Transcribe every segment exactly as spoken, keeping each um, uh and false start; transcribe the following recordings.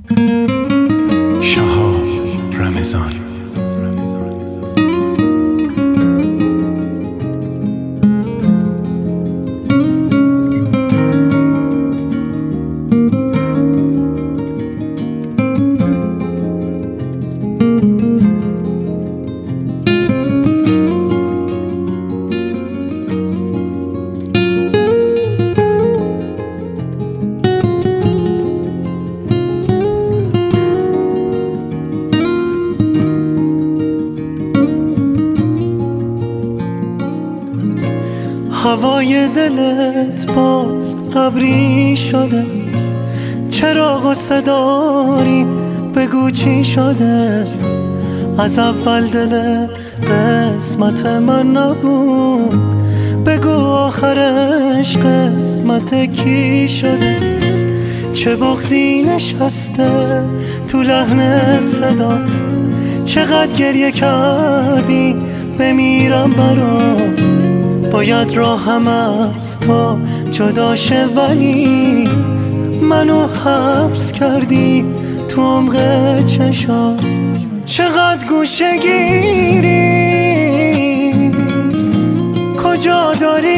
شهاب رمضان. هوای دلت باز ابری شده، چرا غصه داری؟ بگو چی شده؟ از اول دلت قسمت من نبود، بگو آخرش قسمت کی شده؟ چه بغضی نشسته تو لحن صدا، چقدر گریه کردی بمیرم برات. باید راهم از تو جدا شه ولی منو حبس کردی تو عمق چشات. چقدر گوشه گیری، کجا داری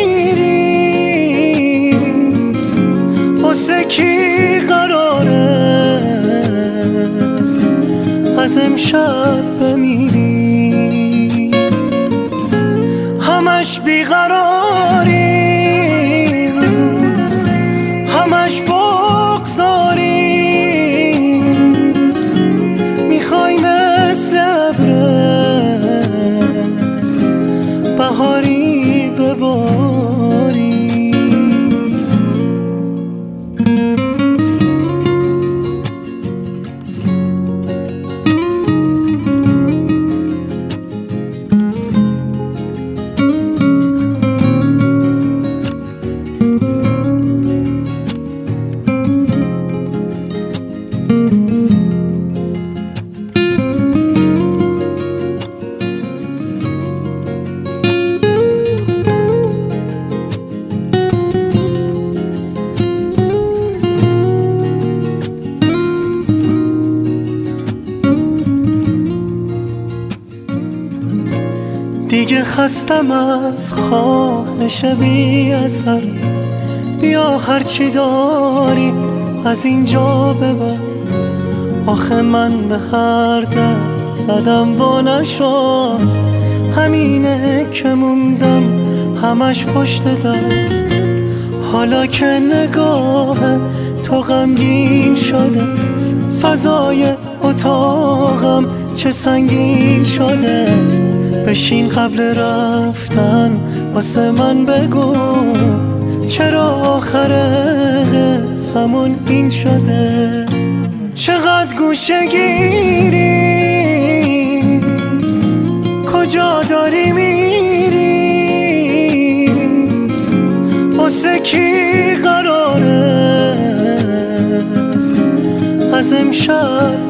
میری؟ واسه کی قراره از امشب بمیری؟ همش بیقراری، همش بغض داری، میخوای مثل ابره بهاری بباری. دیگه خستم از خواهش بی اثر، بیا هرچی داری از اینجا ببر. آخه من به هر دست زدم و نشد، همینه که موندم همش پشت در. حالا که نگاه تو غمگین شده، فضای اتاقم چه سنگین شده. بشین قبل رفتن واسه من بگو، چرا آخر قصمون این شده؟ چقدر گوشه گیری، کجا داری میری؟ واسه کی قراره از امشب